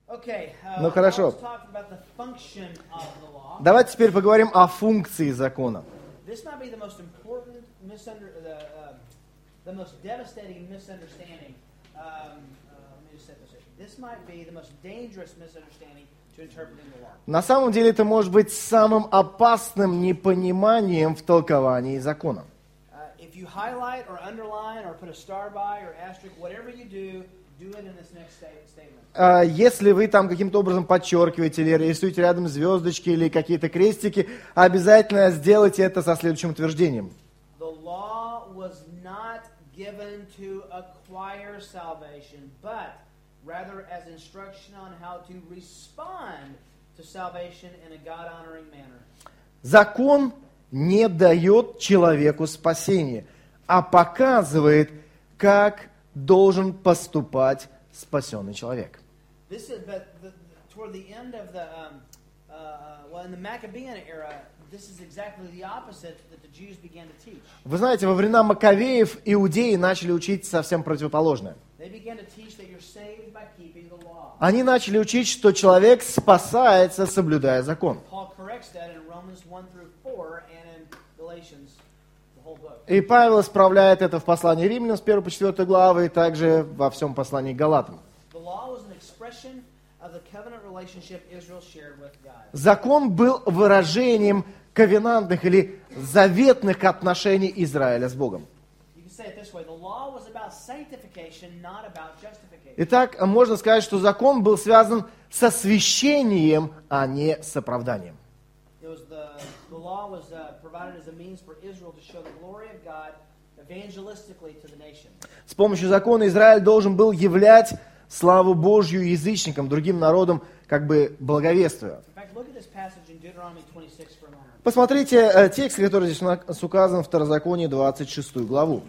Ну хорошо. Давайте теперь поговорим о функции закона. This might be the most important the most devastating misunderstanding. Let me just set this up. This might be the most dangerous misunderstanding to interpreting the law. На самом деле это может быть самым опасным непониманием в толковании закона. If you highlight or underline or put a star by or asterisk, whatever you do it in this next statement. Если вы там каким-то образом подчеркиваете или рисуете рядом звездочки или какие-то крестики, обязательно сделайте это со следующим утверждением. The law was not given to acquire salvation, but rather as instruction on how to respond to salvation in a God-honoring manner. Закон не дает человеку спасения, а показывает, как должен поступать спасенный человек. This is, but toward the end of the, in the Maccabean era, this is exactly the opposite that the Jews began to teach. Вы знаете, во времена Маккавеев иудеи начали учить совсем противоположное. They began to teach that you're saved by keeping the law. Они начали учить, что человек спасается, соблюдая закон. Paul corrects that in Romans 1-4 and in Galatians, the whole book. И Павел исправляет это в послании Римлянам с 1 по 4 главы и также во всем послании к Галатам. The law was an expression of the covenant relationship Israel shared with God. Закон был выражением ковенантных или заветных отношений Израиля с Богом. You can say it this way: the law was about sanctification, not about justification. Итак, можно сказать, что закон был связан с освящением, а не с оправданием. The law was provided as a means for Israel to show the glory of God evangelistically to the nation. С помощью закона Израиль должен был являть славу Божью язычникам, другим народам, как бы благовествуя. In fact, look at this passage in Deuteronomy 26 for a moment. Посмотрите текст, который здесь указан в Второзаконии 26 главу.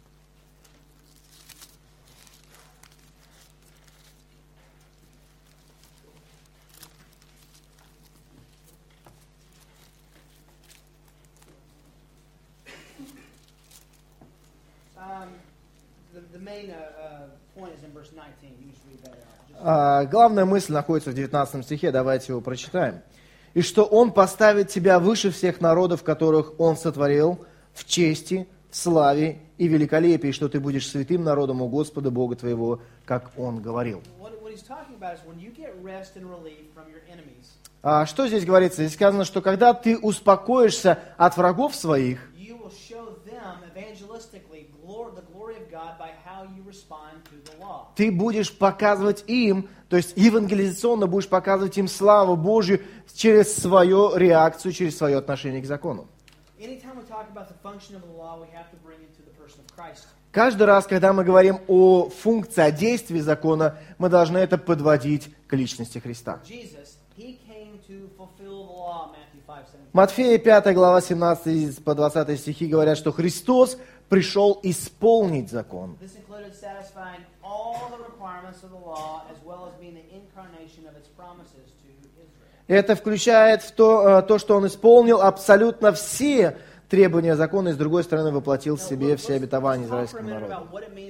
The main point is in verse 19. You just read that out. Главная мысль находится в 19 стихе, давайте его прочитаем. «И что Он поставит тебя выше всех народов, которых Он сотворил, в чести, в славе и великолепии, что ты будешь святым народом у Господа Бога твоего, как Он говорил». What he's talking about is when you get rest and relief from your enemies, Что здесь говорится? Здесь сказано, что когда ты успокоишься от врагов своих, you will show them evangelistically the glory of God by how you respond to the law. ты будешь показывать им, то есть евангелизационно будешь показывать им славу Божью через свою реакцию, через свое отношение к закону. Anytime we talk about the function of the law, we have to bring it to the person of Christ. Каждый раз, когда мы говорим о функции, о действии закона, мы должны это подводить к личности Христа. Jesus, he came to fulfill the law, Matthew 5:17. Матфея 5 глава 17 по 20 стихи говорят, что Христос пришел исполнить закон. This included satisfying all the requirements of the law, as well as being the incarnation of its promises to Israel. Это включает в то, что Он исполнил абсолютно все требования закона и, с другой стороны, воплотил в себе все обетования израильского народа.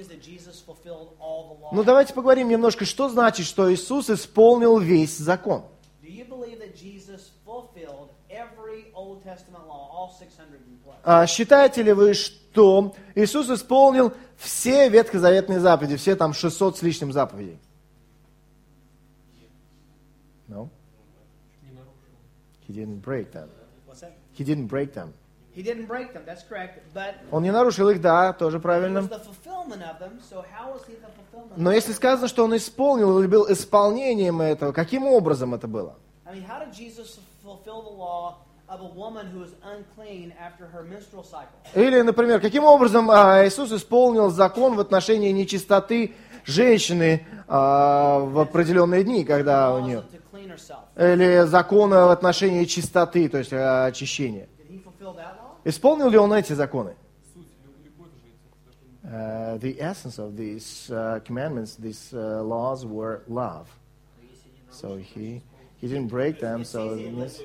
Ну, давайте поговорим немножко, что значит, что Иисус исполнил весь закон. Считаете ли вы, что Иисус исполнил все ветхозаветные заповеди, все там 600 с лишним заповедей? No? He didn't break them. He didn't break them. He didn't break them, that's correct, but Он не нарушил их, да, тоже it was правильно. the fulfillment of them, so how was he the fulfillment? Но если сказано, что Он исполнил или был исполнением этого, каким образом это было? I mean, how did Jesus fulfill the law of a woman who is unclean after her menstrual cycle? Или, например, каким образом Иисус исполнил закон в отношении нечистоты женщины в определенные дни, когда у нее... To clean herself. Или закона в отношении чистоты, то есть очищения. Did he fulfill that law? Исполнил ли Он эти законы? The essence of these commandments, these laws were love. So he didn't break them, so it means...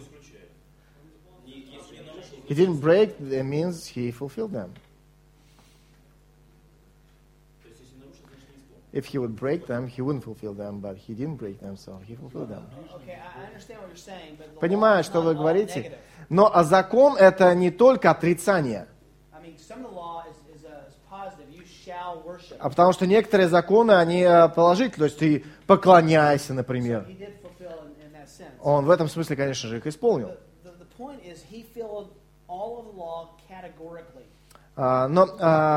He didn't break, it means he fulfilled them. if he would break them, he wouldn't fulfill them, but he didn't break them, so he fulfilled them. Okay, I understand what you're saying, but the law Понимаю, is что not вы all говорите, negative. но закон это не только отрицание, I mean, some of the law is positive. You shall worship. а потому что некоторые законы, они положительные, то есть ты поклоняйся, например. He did fulfill in that sense. Он в этом смысле, конечно же, их исполнил. The point is, he filled all of the law categorically. Но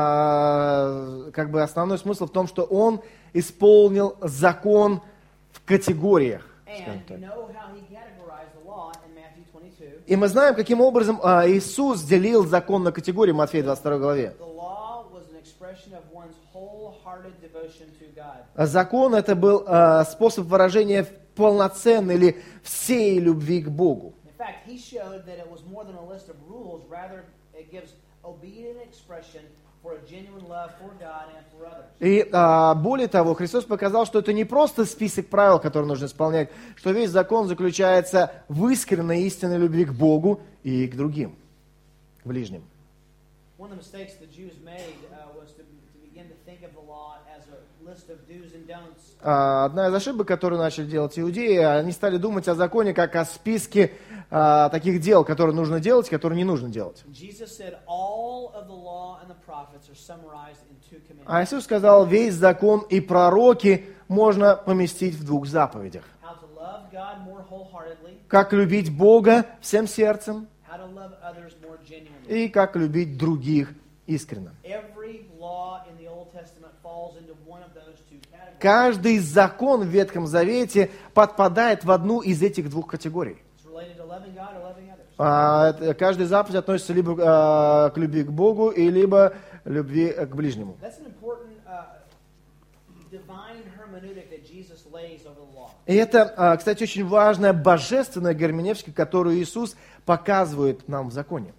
как бы основной смысл в том, что он исполнил закон в категориях. скажем And так. you know how he categorized the law in Matthew 22. И мы знаем, каким образом Иисус делил закон на категории в Матфея 22 главе. The law was an expression of one's wholehearted devotion to God. Закон это был способ выражения полноценной или всей любви к Богу. In fact, he showed that it was more than a list of rules, rather it gives obedient expression for a genuine love for God and for others. И более того, Христос показал, что это не просто список правил, которые нужно исполнять, что весь закон заключается в искренней истинной любви к Богу и к другим, к ближним. One of the mistakes the Jews made was to begin to think of the law as a list of do's and don'ts. Одна из ошибок, которую начали делать иудеи, они стали думать о законе как о списке таких дел, которые нужно делать, которые не нужно делать. Jesus said all of the law and the prophets are summarized in two commandments. А Иисус сказал, весь закон и пророки можно поместить в двух заповедях. How to love God more wholeheartedly, Как любить Бога всем сердцем how to love others more genuinely. и как любить других искренне. Every law in the Old Testament falls into one of those two categories. Каждый закон в Ветхом Завете подпадает в одну из этих двух категорий. It's related to loving God or loving others. Каждая заповедь относится либо к любви к Богу, и либо любви к ближнему. That's an important divine hermeneutic that Jesus lays over the law. И это, кстати, очень важная божественная герменевтика, которую Иисус показывает нам в законе.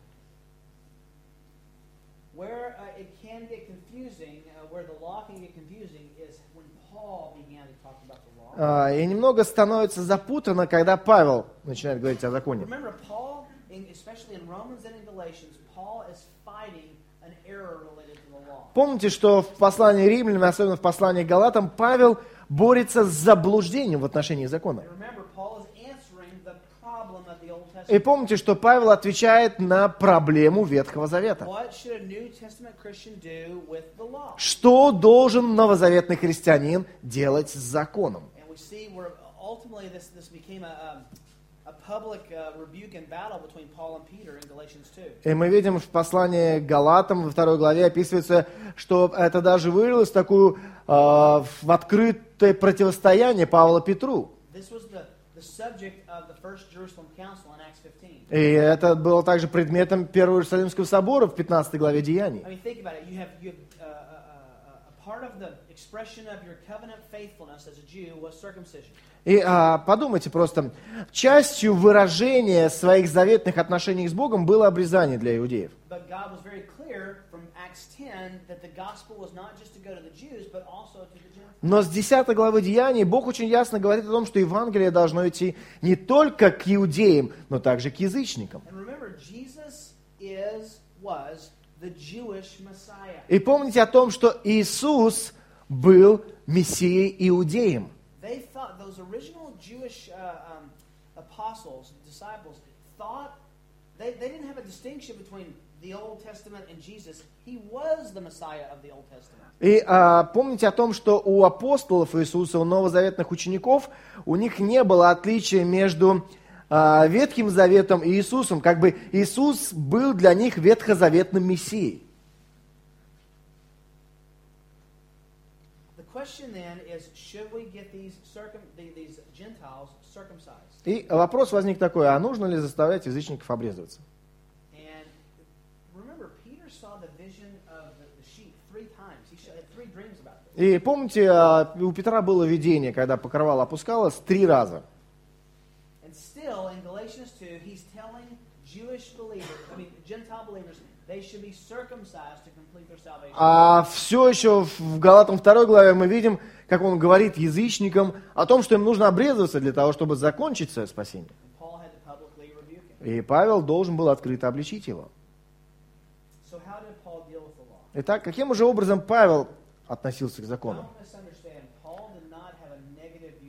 Where it can get confusing, where the law can get confusing, is when Paul began to talk about the law. И немного становится запутанно, когда Павел начинает говорить о законе. Remember, Paul, especially in Romans and in Galatians, Paul is fighting an error related to the law. Помните, что в послании Римлянам, особенно в послании Галатам, Павел борется с заблуждением в отношении закона. And remember, Paul is answering the problem of the Old И Testament. помните, что Павел отвечает на проблему Ветхого Завета. What should a New Testament Christian do with the law? Что должен новозаветный христианин делать с законом? And we see where ultimately this became a public rebuke and battle between Paul and Peter in Galatians 2. И мы видим в послании к Галатам, во 2 главе описывается, что это даже вылилось в такую в открытое противостояние Павла Петру. This was the subject of the First Jerusalem Council in Acts 15. И это было также предметом Первого Иерусалимского собора в 15 главе Деяний. I mean, think about it. You have a part of the expression of your covenant faithfulness as a Jew was circumcision. И подумайте просто, частью выражения своих заветных отношений с Богом было обрезание для иудеев. But God was very clear from Acts 10 that the gospel was not just to go to the Jews, but also to the Gentiles. Но с 10 главы Деяний Бог очень ясно говорит о том, что Евангелие должно идти не только к иудеям, но также к язычникам. And remember, Jesus was the Jewish Messiah. И помните о том, что Иисус был Мессией иудеем. They thought, those original Jewish apostles, disciples, thought, they didn't have a distinction between the Old Testament and Jesus. He was the Messiah of the Old Testament. И помните о том, что у апостолов Иисуса, у новозаветных учеников, у них не было отличия между Ветхим Заветом и Иисусом. Как бы Иисус был для них ветхозаветным Мессией. The question then is, should we get these Gentiles circumcised? И вопрос возник такой, а нужно ли заставлять язычников обрезываться? And remember, Peter saw the vision of the sheep 3 times. He had 3 dreams about this. И помните, у Петра было видение, когда покрывало опускалось 3 раза. And still, in Galatians 2, he's telling Gentile believers, they should be circumcised to complete their salvation. А все еще в Галатам 2 главе мы видим, как он говорит язычникам о том, что им нужно обрезываться для того, чтобы закончить свое спасение. And Paul had to publicly rebuke him. И Павел должен был открыто обличить его. So how did Paul deal with the law? Итак, каким же образом Павел относился к закону? Don't misunderstand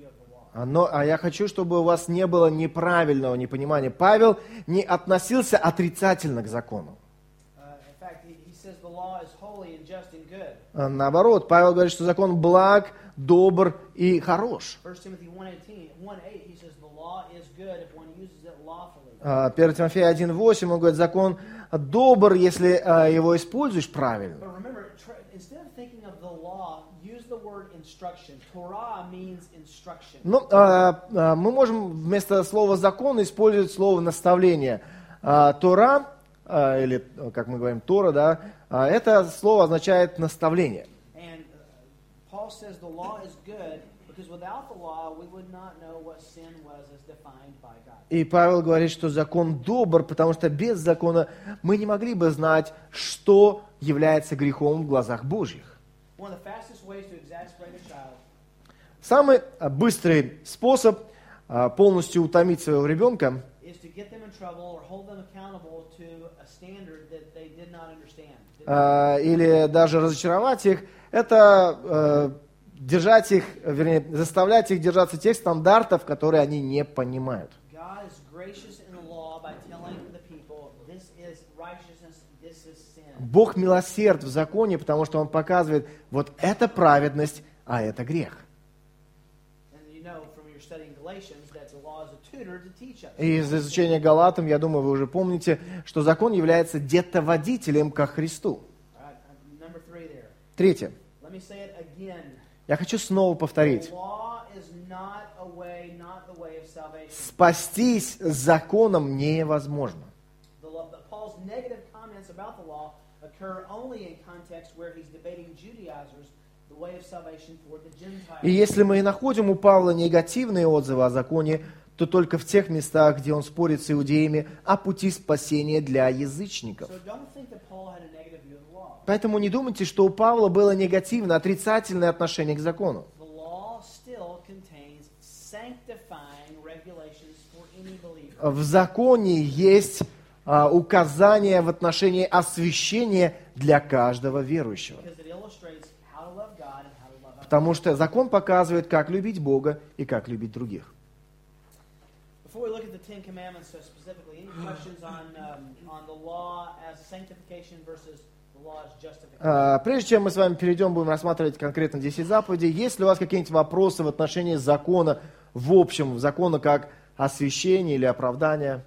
view of the law. А я хочу, чтобы у вас не было неправильного непонимания. Павел не относился отрицательно к закону. In fact, he says the law is holy and just and good. Наоборот, Павел говорит, что закон благ, добр и хорош. 1 Timothy 1:8, he says the law is good if one uses it lawfully. 1 Тимофея 1:8, он говорит, закон добр, если его используешь правильно. But remember, instead of thinking of the law, use the word instruction. Torah means instruction. Ну, мы можем вместо слова закон использовать слово наставление. Тора, или, как мы говорим, Тора, да, это слово означает наставление. And Paul says the law is good because without the law we would not know what sin was as defined by God. И Павел говорит, что закон добр, потому что без закона мы не могли бы знать, что является грехом в глазах Божьих. One of the fastest ways to exasperate a child Самый быстрый способ полностью утомить своего ребенка is to get them in trouble or hold them accountable to a standard that they did not understand. или даже разочаровать их, это держать их, вернее, заставлять их держаться тех стандартов, которые они не понимают. God is gracious in the law by telling the people this is righteousness, this is sin. Бог милосерд в законе, потому что Он показывает, вот это праведность, а это грех. And you know from your studying Galatians that the law is a tutor to teach us. И из изучения Галатам, я думаю, вы уже помните, что закон является детоводителем ко Христу. All right, number 3 there. Третье. Let me say it again. Я хочу снова повторить. The law is not a way, not the way of salvation. Спастись законом невозможно. Paul's negative comments about the law occur only in context where he's debating Judaizers, the way of salvation for the Gentiles. И если мы и находим у Павла негативные отзывы о законе, то только в тех местах, где он спорит с иудеями о пути спасения для язычников. So don't think that Paul had a negative view of the law. Поэтому не думайте, что у Павла было негативное, отрицательное отношение к закону. The law still contains sanctifying regulations for any believer. В законе есть указания в отношении освящения для каждого верующего. Because it illustrates how to love God and how to love others. Потому что закон показывает, как любить Бога и как любить других. Before we look at the Ten Commandments specifically, any questions on the law as sanctification versus the law as justification? Прежде чем мы с вами перейдем, будем рассматривать конкретно 10 заповедей, есть ли у вас какие-нибудь вопросы в отношении закона в общем, закона как освящение или оправдание?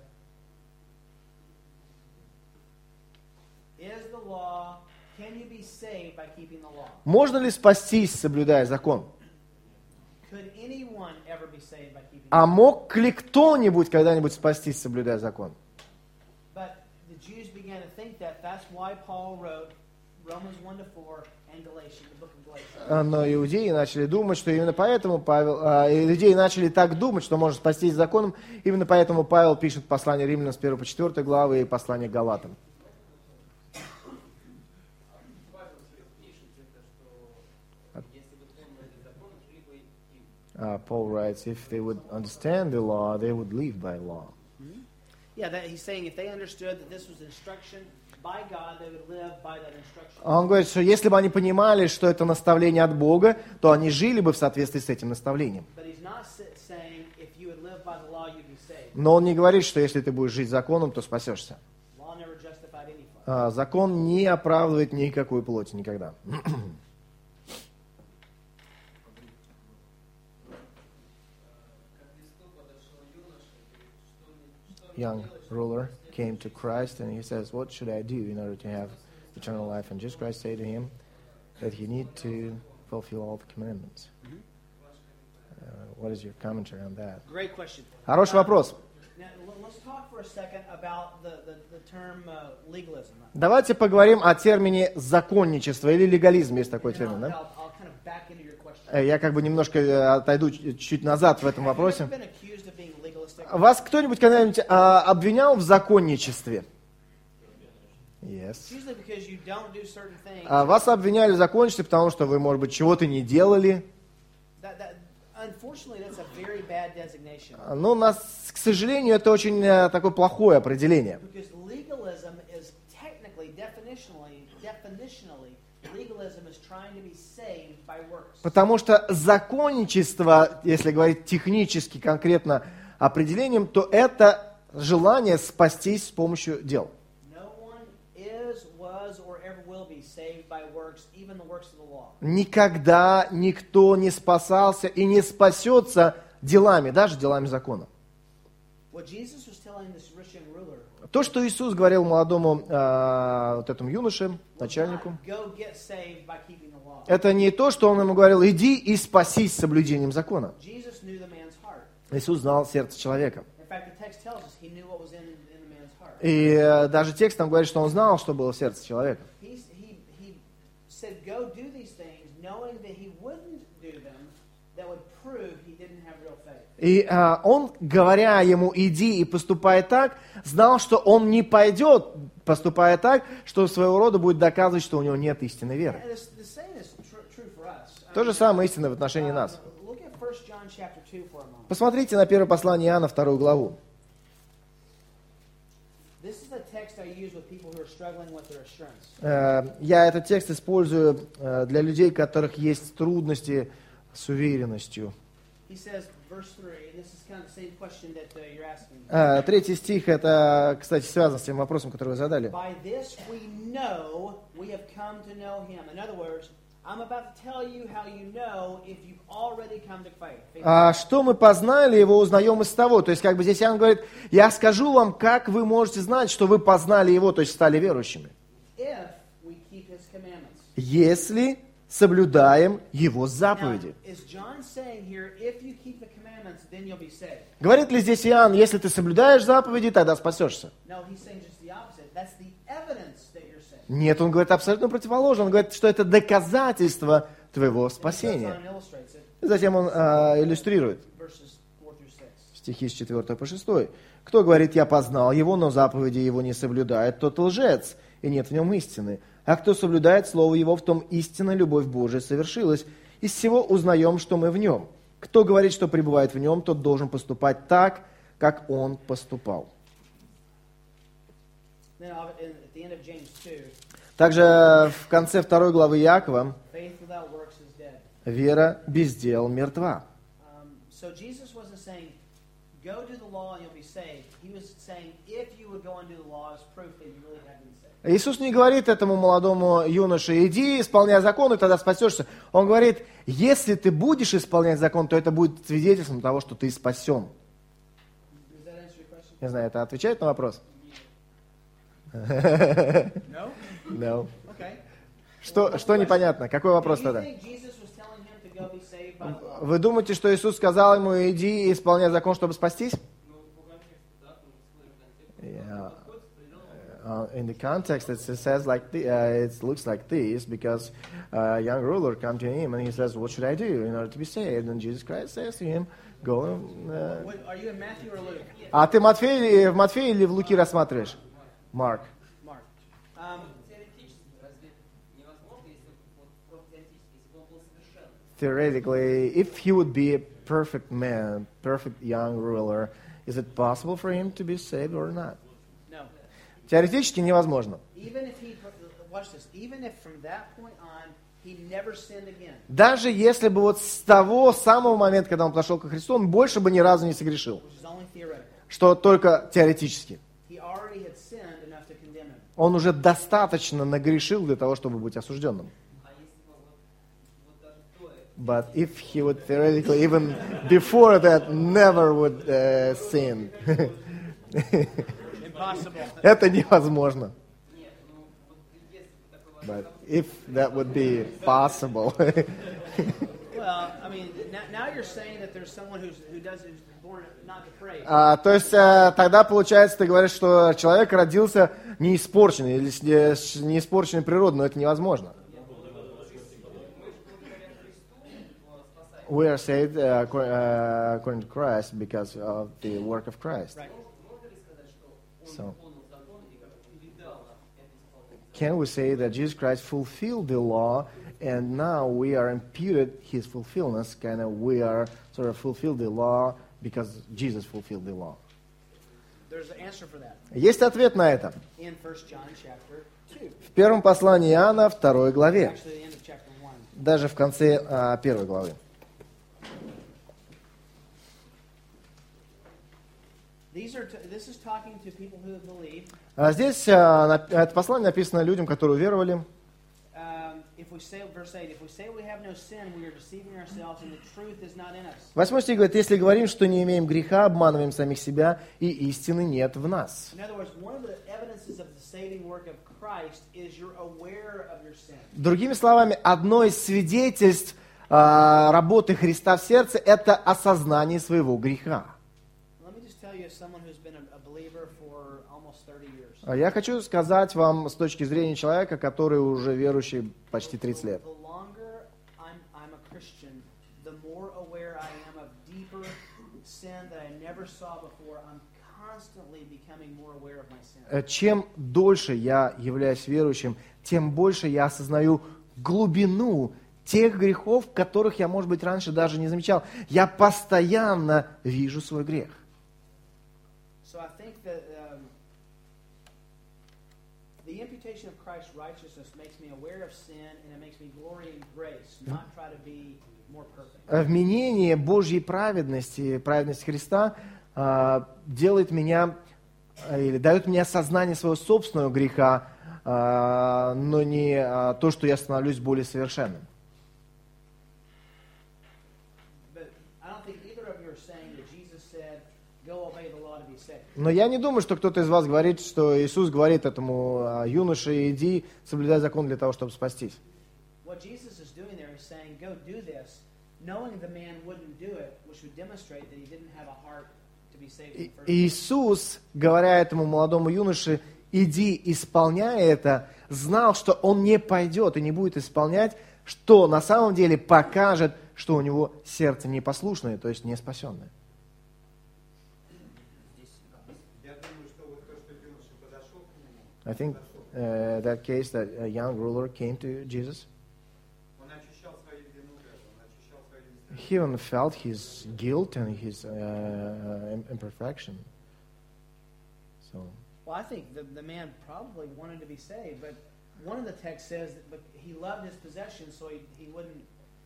Is the law, can you be saved by keeping the law? Можно ли спастись, соблюдая закон? Could anyone ever be saved by keeping the law? А мог ли кто-нибудь когда-нибудь спастись, соблюдая закон? But the Jews began to think that. That's why Paul wrote Romans 1-4 and Galatians, the book of Galatians. Но иудеи начали думать, что именно поэтому иудеи начали так думать, что можно спастись законом. Именно поэтому Павел пишет послание Римлянам с 1 по 4 главы и послание Галатам. Paul writes, if they would understand the law, they would live by law. Yeah, that he's saying if they understood that this was instruction by God, they would live by that instruction. Он говорит, что если бы они понимали, что это наставление от Бога, то они жили бы в соответствии с этим наставлением. But he's not saying if you would live by the law, you'd be saved. Но он не говорит, что если ты будешь жить законом, то спасешься. Law never justified any flesh. Закон не оправдывает никакую плоть никогда. Young ruler came to Christ and he says, what should I do in order to have eternal life? And Jesus Christ said to him that he need to fulfill all the commandments. What is your commentary on that? Great question. Хороший вопрос. Now, let's talk for a second about the term legalism. Давайте поговорим о термине законничество или легализм, есть такой And термин, да? I'll kind of back into your question. Я как бы немножко отойду чуть назад в этом Have you вопросе. ever been accused of being legalistic? Вас кто-нибудь когда-нибудь обвинял в законничестве? Yes. It's usually because you don't do certain things. Вас обвиняли в законничестве, потому что вы, может быть, чего-то не делали. Unfortunately, that's a very bad designation. Но, к сожалению, это очень такое плохое определение. Because legalism is technically, definitionally legalism is trying to be saved by works. Потому что законничество, если говорить технически, конкретно определением, то это желание спастись с помощью дел. No one is, was, or ever will be saved by works, even the works of the law. Никогда никто не спасался и не спасется делами, даже делами закона. What Jesus was telling this rich young ruler То, что Иисус говорил молодому вот этому юноше, was начальнику, not go get saved by keeping the law. это не то, что он ему говорил, иди и спасись соблюдением закона. Jesus knew the man's heart. Иисус знал сердце человека. In fact, the text tells us he knew what was in the man's heart. И даже текст там говорит, что он знал, что было в сердце человека. He said, go do these things, knowing that he wouldn't do them, that would prove he didn't have real faith. И он, говоря ему, иди и поступай так, знал, что он не пойдет, поступая так, что своего рода будет доказывать, что у него нет истинной веры. And the same is true for us. То же самое истинно в отношении нас. Look at 1 John chapter 2 for a moment. Посмотрите на первое послание Иоанна, 2 главу. This is a text I use with people who are struggling with their assurance. Я этот текст использую для людей, у которых есть трудности с уверенностью. He says, verse 3, and this is kind of the same question that you're asking. Третий стих, это, кстати, связано с тем вопросом, который вы задали. By this we know we have come to know him. In other words, I'm about to tell you how you know if you've already come to faith. Что мы познали, его узнаем из того. То есть, как бы здесь Иоанн говорит, я скажу вам, как вы можете знать, что вы познали его, то есть стали верующими. If we keep his commandments. Если соблюдаем его Now, заповеди. is John saying here, if you keep the commandments, then you'll be saved? Говорит ли здесь Иоанн, если ты соблюдаешь заповеди, тогда спасешься? No, he's saying just the opposite. That's the evidence that you're saved. Нет, он говорит абсолютно противоположно. Он говорит, что это доказательство твоего And he goes спасения. on and illustrates it, И затем он иллюстрирует verses 4 through 6. стихи с 4 по 6. Кто говорит, я познал его, но заповеди его не соблюдает, тот лжец, и нет в нем истины. А кто соблюдает слово его, в том истинно любовь Божия совершилась. Из всего узнаем, что мы в нем. Кто говорит, что пребывает в нем, тот должен поступать так, как он поступал. Then at the end of James 2, Также в конце 2 главы Иакова faith without works is dead. вера без дел мертва. So Jesus wasn't saying, go do the law and you'll be saved. He was saying, if you would go and do the law, is proof that you really have been saved. Иисус не говорит этому молодому юноше, иди, исполняй закон, и тогда спасешься. Он говорит, если ты будешь исполнять закон, то это будет свидетельством того, что ты спасен. Does that answer your question? Не знаю, это отвечает на вопрос? No? No. Okay. Что непонятно? Какой вопрос Do you тогда? think Jesus was telling him to go be saved by the law? Вы думаете, что Иисус сказал ему, иди и исполняй закон, чтобы спастись? Yeah. In the context, it says like it looks like this because a young ruler come to him and he says, "What should I do in order to be saved?" And Jesus Christ says to him, "Go." What, are you in Matthew or Luke? А ты в Матфея или в Луки рассматриваешь? Марк. Mark. Theoretically, if he would be a perfect man, perfect young ruler, is it possible for him to be saved or not? No. Теоретически невозможно. Even if he, watch this, even if from that point on, he never sinned again. Даже если бы вот с того самого момента, когда он подошел ко Христу, он больше бы ни разу не согрешил. Which is only theoretical. Что только теоретически. He already had sinned enough to condemn him. Он уже достаточно нагрешил для того, чтобы быть осужденным. But if he would theoretically, even before that, never would sin. Impossible. Это невозможно. But if that would be possible. Well, I mean, now you're saying that there's someone who's born not depraved. То есть тогда получается, ты говоришь, что человек родился не испорченный или с неиспорченной природой, но это невозможно. We are saved according to Christ because of the work of Christ. Right. So, can we say that Jesus Christ fulfilled the law and now we are imputed his fulfillment, we are sort of fulfilled the law because Jesus fulfilled the law? There's an answer for that Есть ответ на это. in 1 John chapter 2. В первом послании Иоанна, 2 главе, Actually, the end of chapter 1. даже в конце 1 главы. This is talking to people who have believed. Здесь это послание написано людям, которые уверовали. If we say, verse 8, if we say we have no sin, we are deceiving ourselves, and the truth is not in us. 8 стих говорит, если говорим, что не имеем греха, обманываем самих себя, и истины нет в нас. In other words, one of the evidences of the saving work of Christ is you're aware of your sin. Другими словами, одно из свидетельств работы Христа в сердце – это осознание своего греха. Let me just tell you, as someone who's been a believer for almost 30 years. Я хочу сказать вам с точки зрения человека, который уже верующий почти 30 лет. The longer I'm a Christian, the more aware I am of deeper sin that I never saw before. I'm constantly becoming more aware of my sin. Чем дольше я являюсь верующим, тем больше я осознаю глубину тех грехов, которых я, может быть, раньше даже не замечал. Я постоянно вижу свой грех. So I think that the imputation of Christ's righteousness makes me aware of sin, and it makes me glory in grace, not try to be more perfect. Вменение Божьей праведности, праведность Христа делает меня, или дает мне осознание своего собственного греха, но не то, что я становлюсь более совершенным. But I don't think either of you are saying that Jesus said, "Go obey the law to be saved." Но я не думаю, что кто-то из вас говорит, что Иисус говорит этому юноше, иди, соблюдай закон для того, чтобы спастись. What Jesus is doing there is saying, "Go do this," knowing the man wouldn't do it, which would demonstrate that he didn't have a heart to be saved in the first place. Иисус, говоря этому молодому юноше, иди, исполняй это, знал, что он не пойдет и не будет исполнять, что на самом деле покажет, что у него сердце непослушное, то есть не спасенное. I think that case that a young ruler came to Jesus. He even felt his guilt and his imperfection. So. Well, I think the man probably wanted to be saved, but one of the texts says that but he loved his possessions, so he wouldn't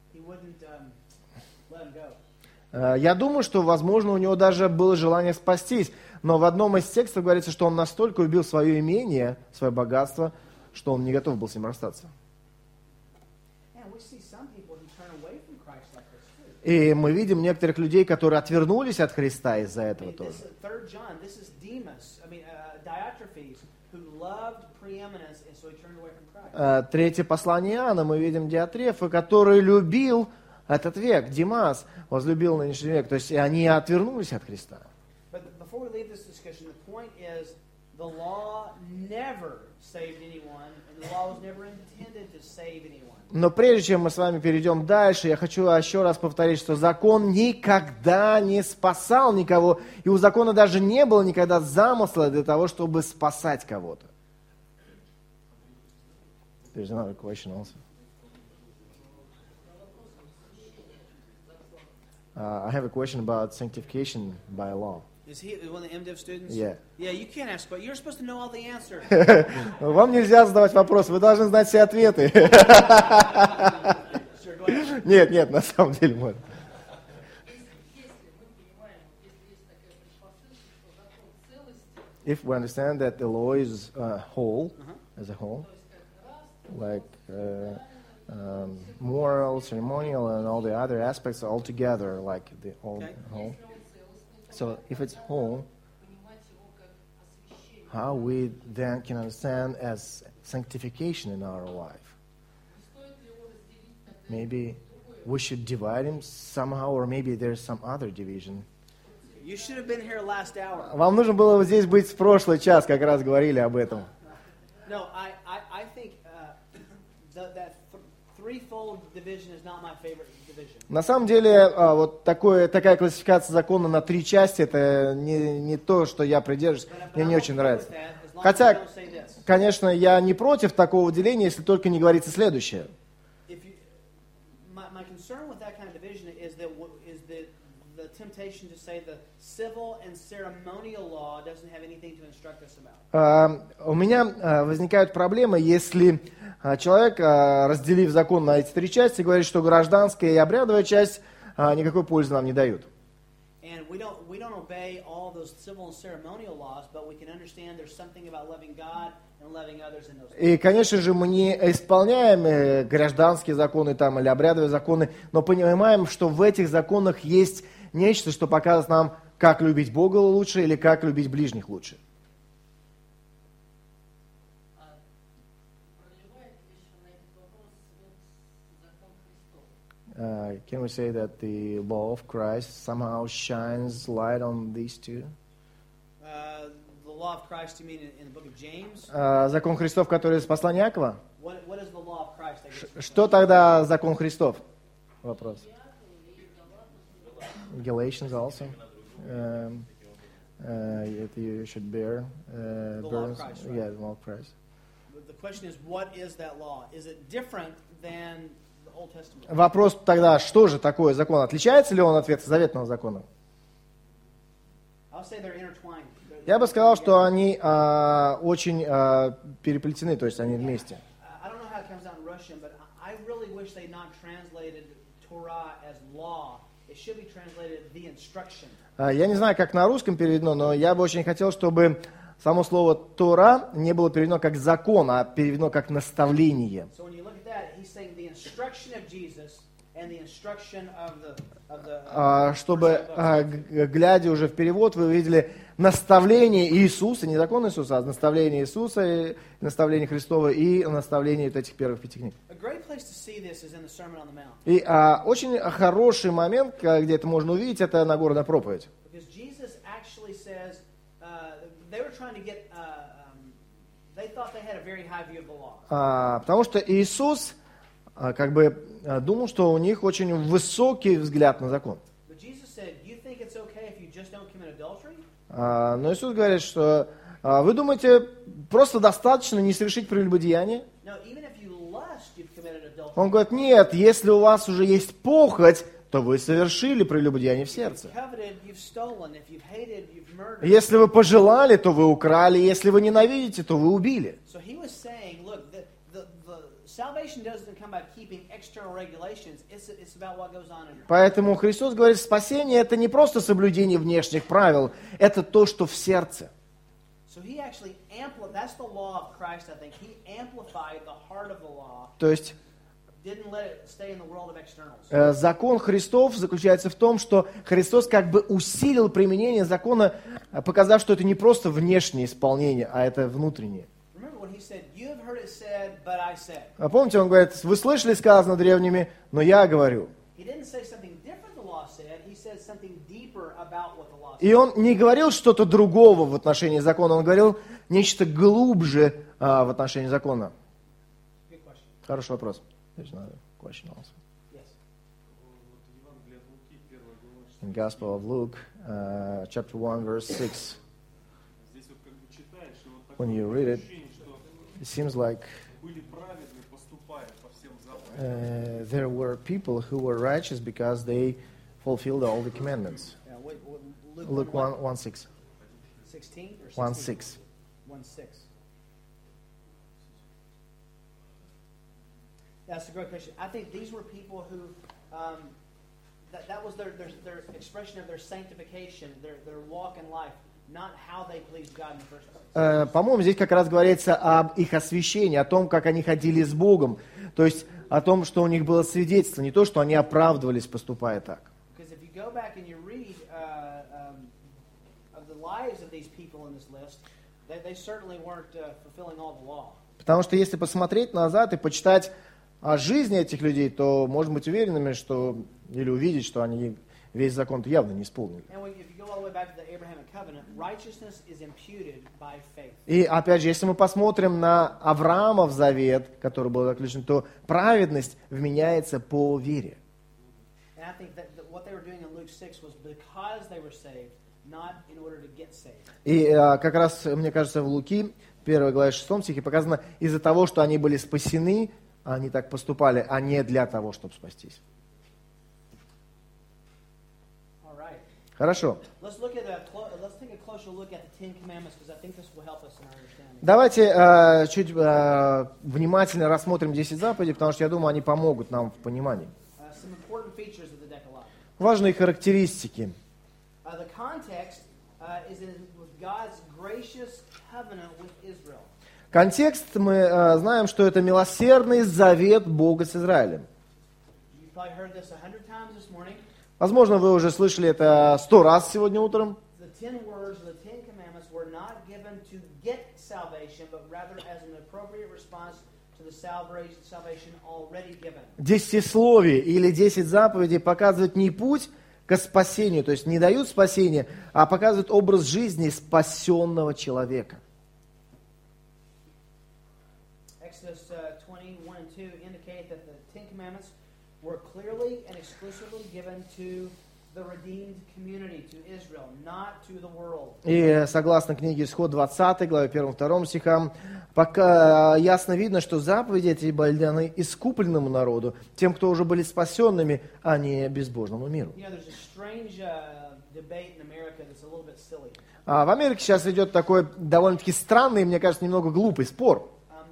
let him go. Я думаю, что, возможно, у него даже было желание спастись, но в одном из текстов говорится, что он настолько любил свое имение, свое богатство, что он не готов был с ним расстаться. И мы видим некоторых людей, которые отвернулись от Христа из-за этого тоже. Третье послание Иоанна мы видим Диатрефа, который любил этот век, Димас возлюбил нынешний век, то есть они отвернулись от Христа. Но прежде чем мы с вами перейдем дальше, я хочу еще раз повторить, что закон никогда не спасал никого, и у закона даже не было никогда замысла для того, чтобы спасать кого-то. There's another question also. I have a question about sanctification by law. Is he one of the MDiv students? Yeah. Yeah, you can't ask, but you're supposed to know all the answers. Вам нельзя задавать вопросы, вы должны знать все ответы. Нет, на самом деле можно. If we understand that the law is whole, as a whole, like moral, ceremonial, and all the other aspects all together, like the whole. So if it's whole, how we then can understand as sanctification in our life? Maybe we should divide him somehow, or maybe there's some other division. You should have been here last hour. Вам нужно было здесь быть в прошлый час, как раз говорили об этом. No, I think that threefold division is not my favorite division. На самом деле, вот такая классификация закона на три части, это не то, что я придерживаюсь, мне не очень нравится. Хотя, конечно, я не против такого деления, если только не говорится следующее. temptation to say the civil and ceremonial law doesn't have anything to instruct us about. У меня возникают проблемы, если человек, разделив закон на эти три части, говорит, что гражданская и обрядовая часть никакой пользы нам не дают. And we don't obey all those civil and ceremonial laws, but we can understand there's something about loving God and loving others in those. И, конечно же, мы не исполняем гражданские законы там, или обрядовые законы, но понимаем, что в этих законах есть нечто, что показывает нам, как любить Бога лучше или как любить ближних лучше. Can we say that the law of Christ somehow shines light on these two? The law of Christ, you mean in the book of James? Закон Христов, который из послания Иакова? What is the law of Christ? I guess? Что тогда закон Христов? Вопрос. Galatians also. You should bear law of Christ, right? Yeah, the law of Christ. The question is, what is that law? Is it different than the Old Testament? Вопрос тогда, что же такое закон? Отличается ли он от Ветхозаветного закона? I'll say they're intertwined. Я бы сказал, что они очень переплетены, то есть они вместе. I don't know how it comes out in Russian, but I really wish they not translated Torah as law. It should be translated the instruction. Я не знаю, как на русском переведено, но я бы очень хотел, чтобы само слово «Тора» не было переведено как «закон», а переведено как «наставление». So when you look at that, he's saying the instruction of Jesus and the instruction of the Чтобы, глядя уже в перевод, вы увидели наставление Иисуса, не закон Иисуса, а наставление Иисуса, и наставление Христово и наставление вот этих первых 5 книг. A great place to see this is in the Sermon on the Mount. И очень хороший момент, где это можно увидеть, это Нагорная проповедь. Because Jesus actually says they were trying to get they thought they had a very high view of the law. Потому что Иисус как бы думал, что у них очень высокий взгляд на закон. But Jesus said, "You think it's okay if you just don't commit adultery?" Но Иисус говорит, что вы думаете, просто достаточно не совершить прелюбодеяние? No, even if you lust, you've committed adultery. Он говорит, нет, если у вас уже есть похоть, то вы совершили прелюбодеяние в If сердце. you've coveted, you've stolen. If you've hated, you've murdered. Если вы пожелали, то вы украли. Если вы ненавидите, то вы убили. So he was saying, look, the salvation doesn't come by keeping external regulations. It's about what goes on in your heart. Поэтому Христос говорит, спасение это не просто соблюдение внешних правил, это то, что в сердце. So he actually that's the law of Christ, I think. He amplified the heart of the law. То есть Didn't let it stay in the world of externals. закон Христов заключается в том, что Христос как бы усилил применение закона, показав, что это не просто внешнее исполнение, а это внутреннее. Remember when he said, "You have heard it said, but I said." А помните, он говорит, вы слышали сказано древними, но я говорю. He didn't say something different the law said. He said something deeper about what the law said. И он не говорил что-то другого в отношении закона, он говорил нечто глубже в отношении закона. Good question. Хороший вопрос. There's another question also. Yes. In Gospel of Luke, chapter 1, verse 6. When you read it, it seems like there were people who were righteous because they fulfilled all the commandments. Yeah, Luke 1, 6. 16 or 1, 16? 6. 1:6. That's a great question. I think these were people who that was their expression of their sanctification, their walk in life, not how they pleased God in the first place. По-моему, здесь как раз говорится об их освящении, о том, как они ходили с Богом. То есть о том, что у них было свидетельство, не то, что они оправдывались, поступая так. Because if you go back and you read of the lives of these people in this list, they certainly weren't fulfilling all the law. Потому что если посмотреть назад и почитать о жизни этих людей, то можно быть уверенными, что или увидеть, что они весь закон-то явно не исполнили. И опять же, если мы посмотрим на Авраамов завет, который был заключен, то праведность вменяется по вере. И как раз, мне кажется, в Луки, 1 главе 6 стихе показано, из-за того, что они были спасены, они так поступали, а не для того, чтобы спастись. Хорошо. Let's take a closer look at the Ten Commandments because I think this will help us in our understanding. Давайте чуть внимательно рассмотрим 10 заповедей, потому что я думаю, они помогут нам в понимании. Some important features of the Decalogue. Важные характеристики. The context is with God's gracious covenant with Israel. Контекст, мы знаем, что это милосердный завет Бога с Израилем. You've probably heard this 100 times this morning. Возможно, вы уже слышали это 100 раз сегодня утром. The 10 words of the Ten Commandments were not given to get salvation, but rather as an appropriate response to the salvation already given. Десятисловие или 10 заповедей показывают не путь к спасению, то есть не дают спасения, а показывают образ жизни спасенного человека. Exodus 21 and 2 indicate that the Ten Commandments were clearly and exclusively given to the redeemed community, to Israel, not to the world. И согласно книге Исход 20 главе 1-2 стихам, пока ясно видно, что заповеди эти были даны искупленному народу, тем, кто уже были спасенными, а не безбожному миру. You know, there's a strange debate in America that's a little bit silly. А в Америке сейчас идет такой довольно-таки странный, мне кажется, немного глупый спор.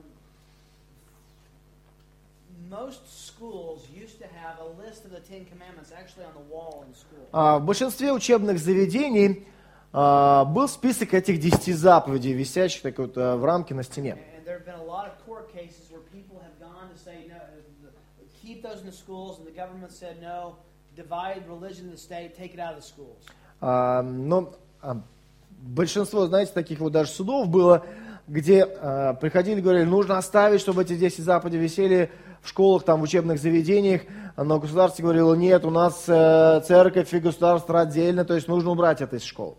Most schools used to have a list of the Ten Commandments actually on the wall in school. В большинстве учебных заведений был список этих 10 заповедей, висящих так вот в рамке на стене. And there have been a lot of court cases where people have gone to say no, keep those in the schools, and the government said no, divide religion and the state, take it out of the schools. Но большинство, знаете, таких вот даже судов было, где приходили и говорили, нужно оставить, чтобы эти 10 заповедей висели в школах, там, в учебных заведениях, но государство говорило, нет, у нас церковь и государство отдельно, то есть нужно убрать это из школ.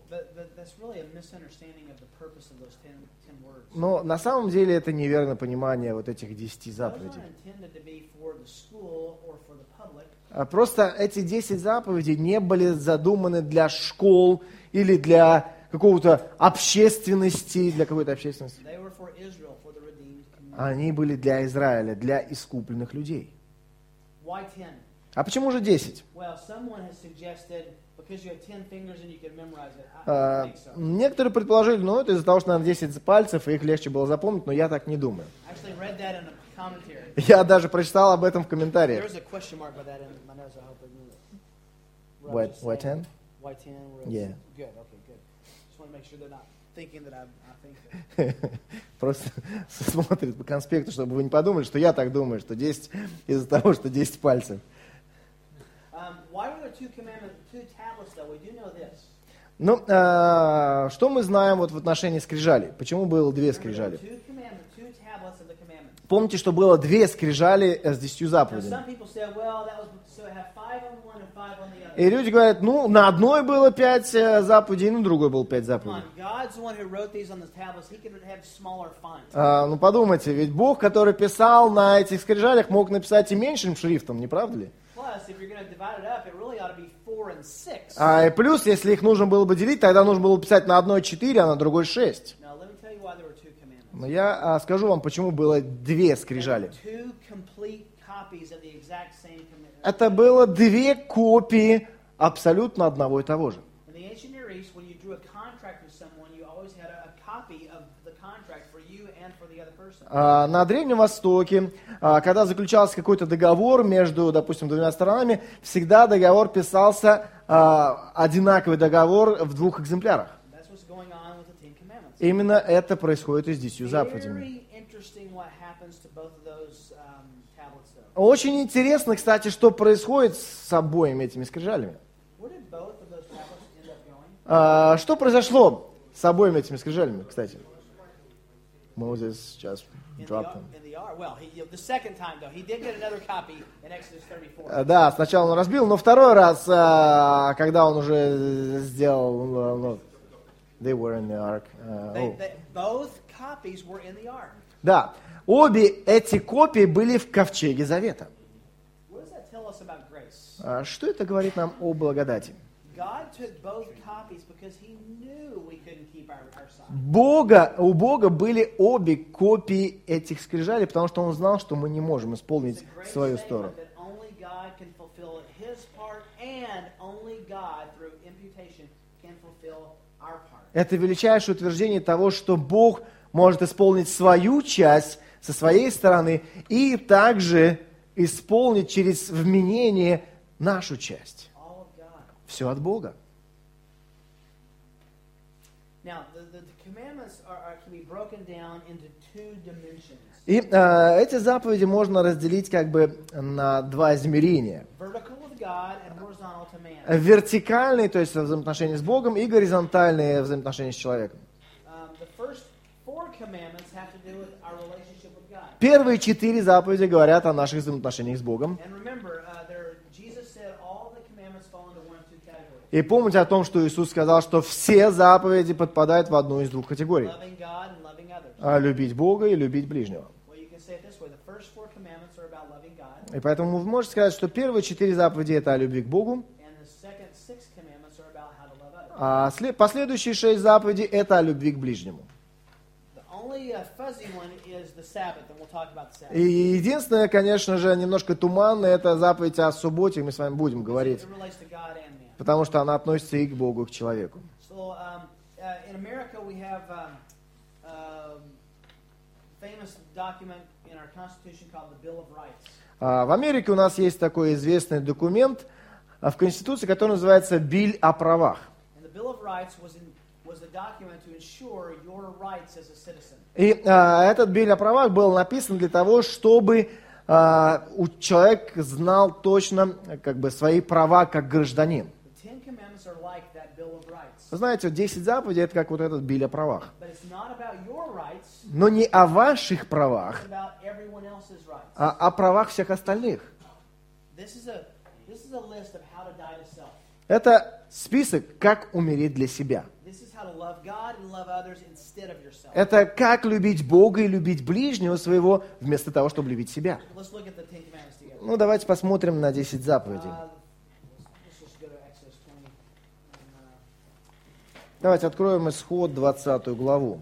Но на самом деле это неверное понимание вот этих 10 заповедей. Просто эти 10 заповедей не были задуманы для школ или для какого-то общественности, для какой-то общественности. Они были для Израиля, для искупленных людей. А почему же 10? Некоторые предположили, ну это из-за того, что надо 10 пальцев, и их легче было запомнить, но я так не думаю. Я даже прочитал об этом в комментариях. Why 10? Yeah. Просто смотрит по конспекту, чтобы вы не подумали, что я так думаю, что 10 из-за того, что 10 пальцев. Ну, что мы знаем вот в отношении скрижалей? Почему было 2 скрижали? Помните, что было 2 скрижали с 10 заповедями? И люди говорят, ну, на одной было 5 заповедей, на другой было 5 заповедей. Ну, подумайте, ведь Бог, который писал на этих скрижалях, мог написать и меньшим шрифтом, не правда ли? И плюс, если их нужно было бы делить, тогда нужно было писать на одной 4, а на другой 6. Но я скажу вам, почему было 2 скрижали. Это было 2 копии абсолютно одного и того же. На Древнем Востоке, когда заключался какой-то договор между, допустим, 2 сторонами, всегда договор писался, одинаковый договор в 2 экземплярах. Именно это происходит и с 10 заповедями. Очень интересно, кстати, что происходит с обоими этими скрижалями. Что произошло с обоими этими скрижалями, кстати? Moses just dropped them. Да, сначала он разбил, но второй раз, когда он уже сделал, they were in the ark. Both copies were in the ark. Да, обе эти копии были в ковчеге завета. Что это говорит нам о благодати? У Бога были обе копии этих скрижалей, потому что Он знал, что мы не можем исполнить свою сторону. and only God through imputation can fulfill our part. Это величайшее утверждение того, что Бог может исполнить свою часть со своей стороны и также исполнить через вменение нашу часть. All of God. Все от Бога. Now, the commandments can be broken down into two dimensions. И эти заповеди можно разделить как бы на два измерения. Vertical with God and horizontal to man. Вертикальные, то есть взаимоотношения с Богом, и горизонтальные взаимоотношения с человеком. The first four commandments have to do with our relationship with God. Первые 4 заповеди говорят о наших взаимоотношениях с Богом. And remember, Jesus said all the commandments fall into one of two categories. И помните о том, что Иисус сказал, что все заповеди подпадают в одну из двух категорий. Loving God and loving others. Любить Бога и любить ближнего. Well, you can say it this way. The first four commandments are about loving God, И поэтому вы можете сказать, что первые 4 заповеди это о любви к Богу, and the second 6 commandments are about how to love others. а последующие 6 заповедей это о любви к ближнему. The only fuzzy one is the Sabbath, and we'll talk about the Sabbath. И единственное, конечно же, немножко туманное, это заповедь о субботе, мы с вами будем говорить, It relates to God and man. потому что она относится и к Богу, и к человеку. So in America we have famous document in our Constitution called the Bill of Rights. В Америке у нас есть такой известный документ в Конституции, который называется «Биль о правах». And the Bill of Rights was a document to ensure your rights as a citizen. И этот «Биль о правах» был написан для того, чтобы человек знал точно как бы, свои права как гражданин. The Ten Commandments are like that Bill of Rights. Вы знаете, 10 заповедей – это как вот этот «Биль о правах». But it's not about your rights, Но не о ваших правах, it's about everyone else's rights. а о правах всех остальных. This is a list of how to die to self. Это список, как умереть для себя. This is how to love God and love others instead of yourself. Это как любить Бога и любить ближнего своего, вместо того, чтобы любить себя. Let's look at the Ten Commandments together. Ну, давайте посмотрим на 10 заповедей. Let's just go to Exodus 20. And, Давайте откроем Исход, 20 главу.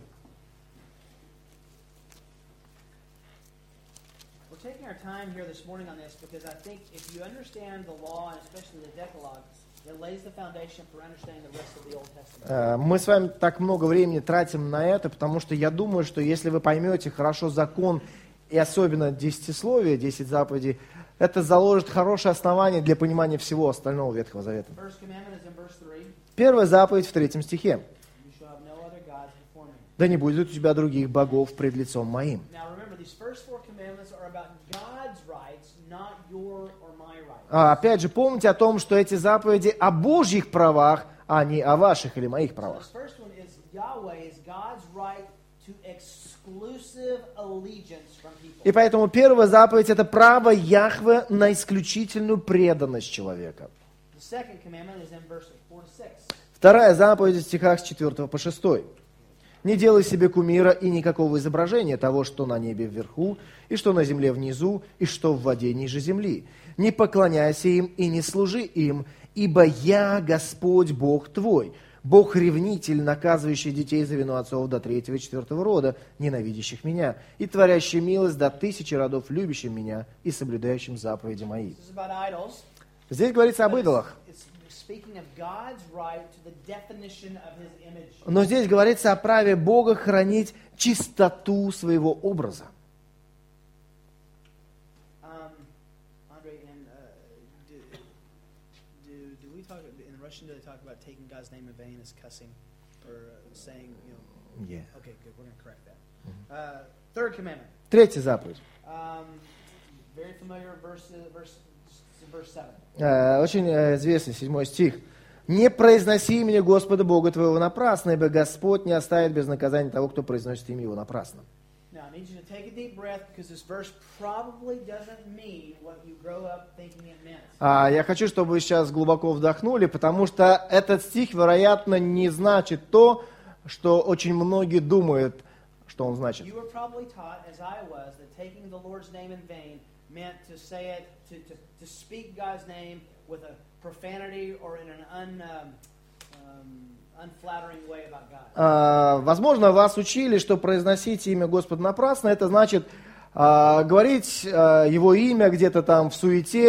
we're taking our time here this morning on this because I think if you understand the law and especially the Decalogue, it lays the foundation for understanding the rest of the Old Testament. Мы с вами так много времени тратим на это, потому что я думаю, что если вы поймете хорошо закон, и особенно десятисловие, 10 заповедей, это заложит хорошее основание для понимания всего остального Ветхого Завета. First commandment is in verse 3. Первая заповедь в 3 стихе. You shall have no other gods before me. «Да не будет у тебя других богов пред лицом моим». Now remember, these first four commandments are about God's rights, not your or my rights. Опять же, помните о том, что эти заповеди о Божьих правах, а не о ваших или моих So правах. this first one is Yahweh is God's right to exclusive allegiance from people. И поэтому первая заповедь – это право Яхве на исключительную преданность человека. The second commandment is in verses 4 to 6. Вторая заповедь в стихах с 4 по 6. «Не делай себе кумира и никакого изображения того, что на небе вверху, и что на земле внизу, и что в воде ниже земли. Не поклоняйся им и не служи им, ибо я Господь Бог твой, Бог-ревнитель, наказывающий детей за вину отцов до 3 и 4 рода, ненавидящих меня, и творящий милость до 1000 родов, любящим меня и соблюдающим заповеди мои». This is about idols. Здесь говорится об идолах. It's speaking of God's right to the definition of His image. Но здесь говорится о праве Бога хранить чистоту своего образа. Andre, and do we talk in Russian? Do they talk about taking God's name in vain as cussing, or saying, you know? Yeah. Okay, good. We're going to correct that. Third commandment. Третья заповедь. Very familiar verse 7. Очень известный 7 стих. «Не произноси имя Господа Бога твоего напрасно, ибо Господь не оставит без наказания того, кто произносит имя Его напрасно». Now, I need you to take a deep breath because this verse probably doesn't mean what you grow up thinking it meant. Я хочу, чтобы вы сейчас глубоко вдохнули, потому что этот стих, вероятно, не значит то, что очень многие думают, что он значит. You were probably taught, as I was, that taking the Lord's name in vain meant to say it, to speak God's name with a profanity or in an unflattering way about God. Возможно, вас учили, что произносить имя Господа напрасно, это значит говорить Его имя где-то там в суете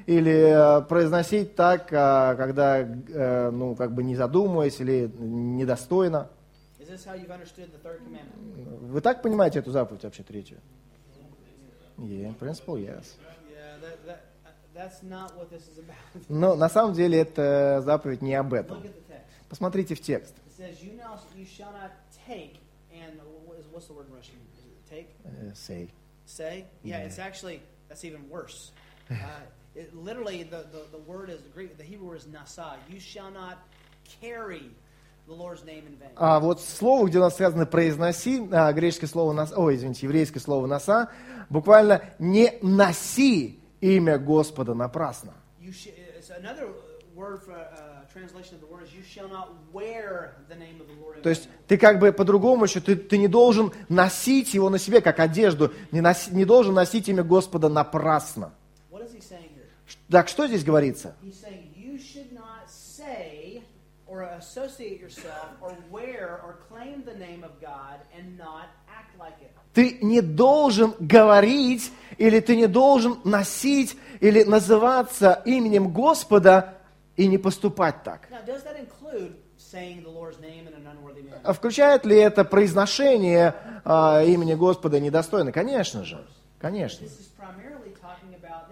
или произносить так, когда, ну, как бы не задумываясь или недостойно. Is this how you've understood the third commandment? Вы так понимаете эту заповедь вообще третью? Yeah, in principle, yes. Yeah, that's not what this is about. Но на самом деле эта заповедь не об этом. Look at the text. Посмотрите в текст. It says, you shall not take, and what's the word in Russian? Is it take? Say. Say? Yeah, Yeah. it's actually, that's even worse. Literally, the word is, the Hebrew word is nasa. You shall not carry the Lord's name in vain. А вот слово, где у нас сказано «произноси», греческое слово «наса», еврейское слово «наса», буквально «не носи имя Господа напрасно». It's another word for translation of the word is you shall not wear the name of the Lord in То есть vain. ты как бы по-другому еще, ты не должен носить его на себе, как одежду, не должен носить имя Господа напрасно. What is he saying here? Так, что здесь говорится? He's saying you should not say or associate yourself or wear or claim the name of God and not act like it. Ты не должен говорить, или ты не должен носить, или называться именем Господа и не поступать так. Now, does that include saying the Lord's name in an unworthy manner? А включает ли это произношение имени Господа недостойно? Конечно же. Конечно. This is primarily talking about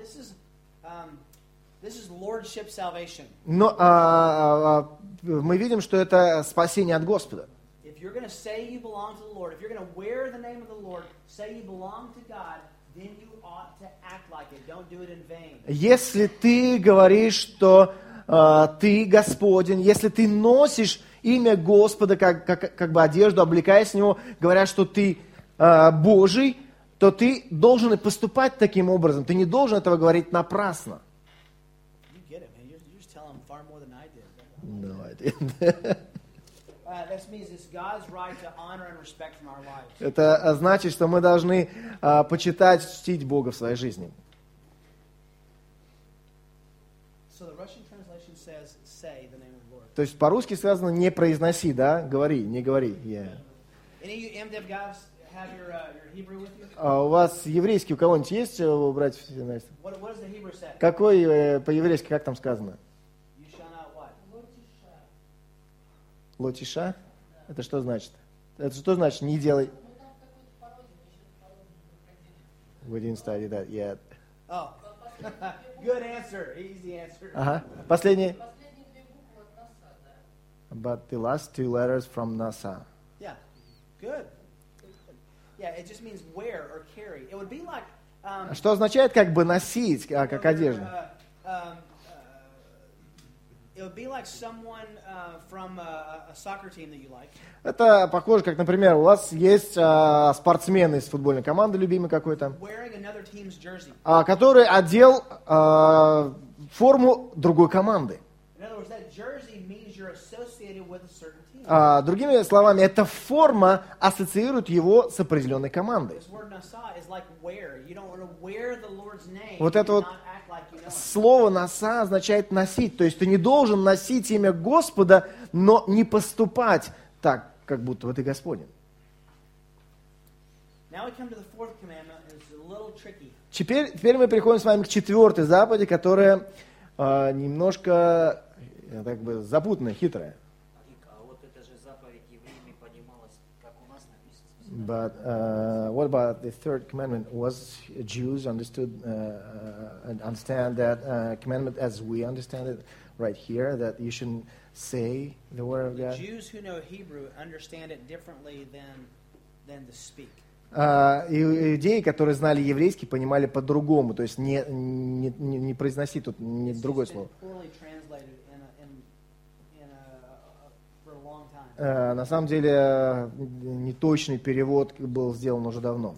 this is lordship salvation. Но мы видим, что это спасение от Господа. If you're going to say you belong to the Lord, if you're going to wear the name of the Lord, say you belong to God, then you ought to act like it. Don't do it in vain. Если ты говоришь, что ты Господень, если ты носишь имя Господа как бы одежду, облекаясь в него, говоря, что ты Божий, то ты должен и поступать таким образом. Ты не должен этого говорить напрасно. You get it, man. You're just telling them far more than I did. No, I didn't. This means it's God's right to honor and respect from our lives. Это значит, что мы должны почитать, чтить Бога в своей жизни. So the Russian translation says, say the name of the Lord. То есть по-русски сказано «не произноси», да? Говори, не говори. Yeah. Any of you MDiv guys have your Hebrew with you? А у вас еврейский у кого-нибудь есть, у братьев? Настя? What does the Hebrew say? Какой по-еврейски, как там сказано? You shall not what? Лотиша? Это что значит? Это что значит «не делай»? We didn't study that yet. Oh, good answer. Easy answer. Ага. Последний. But the last two letters from NASA. Yeah, good. Yeah, it just means wear or carry. It would be like. Что означает как бы носить, как одежду? It would be like someone from a soccer team that you like. Это похоже, как, например, у вас есть спортсмен из футбольной команды, любимый какой-то, Wearing another team's jersey. Который одел форму другой команды. In other words, that jersey means you're associated with a certain team. Другими словами, эта форма ассоциирует его с определенной командой. This word nasa is like wear. You don't want to wear the Lord's name Вот and это вот not act like you know it. слово «носа» означает «носить». То есть ты не должен носить имя Господа, но не поступать так, как будто бы ты Господень. Now we come to the fourth commandment, and it's a little tricky. Теперь мы переходим с вами к четвертой заповеди, которая немножко так бы запутанная, хитрая. But what about the third commandment? Was Jews understand that commandment as we understand it right here, that you shouldn't say the word of God? Jews who know Hebrew understand it differently than to speak. Иудеи, которые знали еврейский, понимали по-другому, то есть не произноси тут другое слово. На самом деле неточный перевод был сделан уже давно.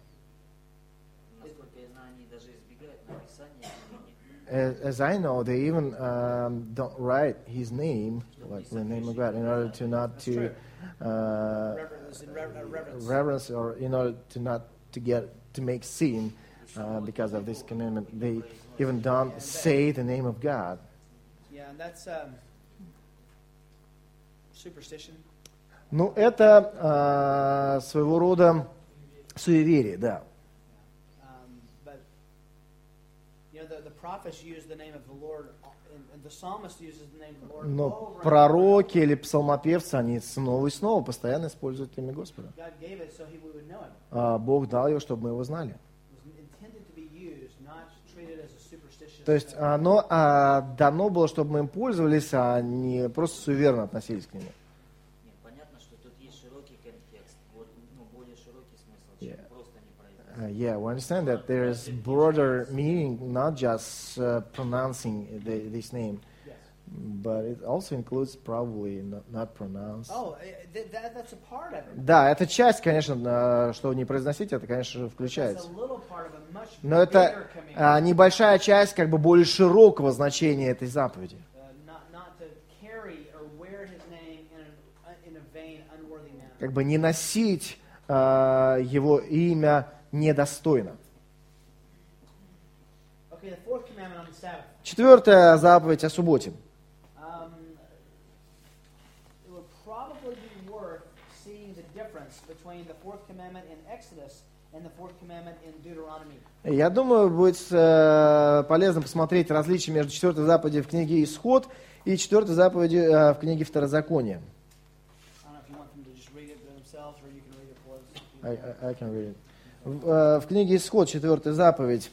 As I know, they even don't write his name, like the name of God, in order to not to reverence, or in order to not to make sin because of this commandment. They even don't say the name of God. Yeah, and that's superstition. Ну, это своего рода суеверие, да. But you know, the prophets use the name of the Lord, and the psalmist uses the name of the Lord Но over and over. пророки или псалмопевцы, они снова и снова постоянно используют имя Господа. God gave it so we would know it. Бог дал его, чтобы мы его знали. It was intended to be used, not treated as a superstitious. То есть оно дано было, чтобы мы им пользовались, а не просто суеверно относились к нему. Нет, понятно, что тут есть широкий контекст, более широкий смысл, чем просто неправильно. Yeah, we understand that there is broader meaning, not just pronouncing this name, Yes. but it also includes probably not pronounce. Oh, that's a part of it. Да, это часть, конечно, что не произносить, это, конечно же, That's включается. a little part of a much Но это bigger command. небольшая часть, как бы более широкого значения этой заповеди. Not to carry or wear his name in a vain, unworthy manner. Как бы не носить его имя недостойно. Okay, the fourth commandment on the Sabbath. Четвертая заповедь о субботе. It would probably be worth seeing the difference between the fourth commandment in Exodus and the fourth commandment in Deuteronomy. Я думаю, будет полезно посмотреть различия между четвертой заповедью в книге Исход и четвертой заповедью в книге Второзакония. I don't know if you want them to just read it themselves or you can read it for us. I can read it. В книге Исход, четвертая заповедь.